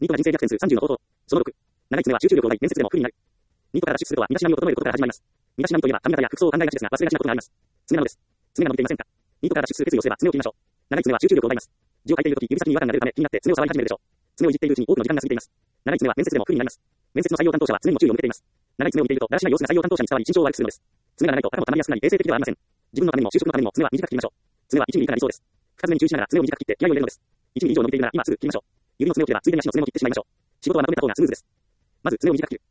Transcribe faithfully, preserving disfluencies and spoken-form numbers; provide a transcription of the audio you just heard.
ニットが人生逆転数さんじゅうの方法。そのろく。長い爪は集中力を奪い、面接でも不利になる。ニットから脱出するとは身だしなみを整えることから始まります。身だしなみといえば髪型や服装を考えがちですが、忘れがちなことがあります。爪なのです。爪が伸びていませんか？ニットから脱出する決意をすれば爪を切りましょう。長い爪は集中力を奪います。字を書いているとき、指先に違和感が出るため気になって爪を触り始めるでしょう。爪をいじっているうちに多くの時間が過ぎています。長い爪は面接でも不利になります。面接の採用担当者は常にも注意を向けています。長い爪を見ていると、だらしない様子が採用担当者に伝わり、印象を悪くするのです。爪が長いと頭も溜まりやすくなり、衛生的ではありません。自分のためにも就職のためにも爪は短く切りましょう。爪はいちミリ以下が理想です。二つ目に注意しながら爪を短く切って気合を入れるのです。いちミリ以上伸びているなら今すぐ切りましょう。指の爪を切ればついでに足の爪も切ってしまいましょう。仕事はまとめた方がスムーズです。まず爪を短く切る。